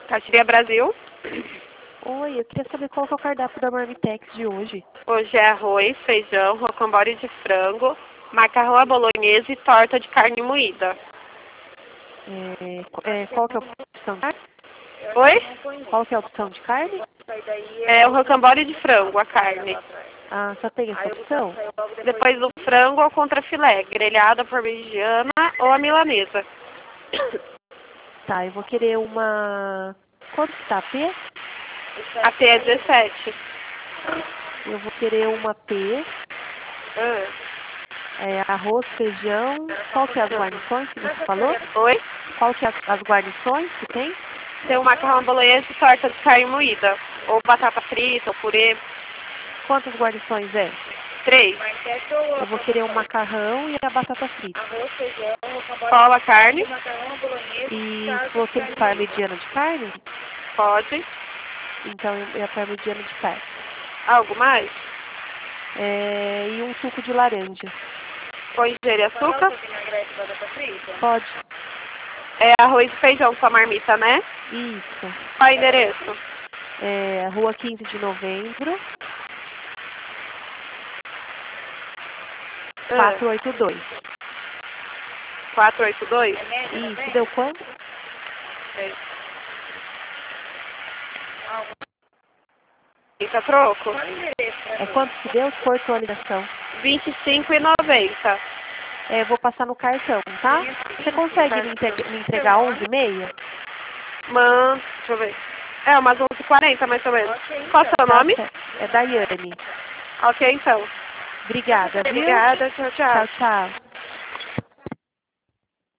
Caxiria Brasil. Oi, eu queria saber qual que é o cardápio da Marmitex de hoje. Hoje é arroz, feijão, rocambole de frango, macarrão à bolonhesa e torta de carne moída. Qual que é a opção de carne? Oi? Qual que é a opção de carne? É o rocambole de frango, a carne. Ah, só tem essa opção? Depois do frango, ao contrafilé, grelhada, parmegiana ou a milanesa. Tá, eu vou querer uma... Quanto que tá a P? A P é 17. Eu vou querer uma P, arroz, feijão, qual que é as guarnições que você falou? Oi? Qual que é as guarnições que tem? Tem o macarrão à bolonhesa e torta de carne moída. Ou batata frita, ou purê. Quantas guarnições é? 3. Eu vou querer o macarrão e a batata frita. Qual a carne? E você tem parmegiana de carne? Pode. Então é a parmegiana de carne. Algo mais? E um suco de laranja. Põe gelo e açúcar? Pode? É arroz e feijão com a marmita, né? Isso. Qual é o endereço? Rua 15 de Novembro, 482. 482? Isso, deu quanto? Fica troco? Quanto que deu? Cortou a ligação. 25,90. Vou passar no cartão, tá? Você consegue me entregar 11h30? Deixa eu ver. Umas 11h40 mais ou menos. Qual é o seu nome? É Daiane. Ok, então. Obrigada, viu? Obrigada, tchau, tchau. Tchau, tchau.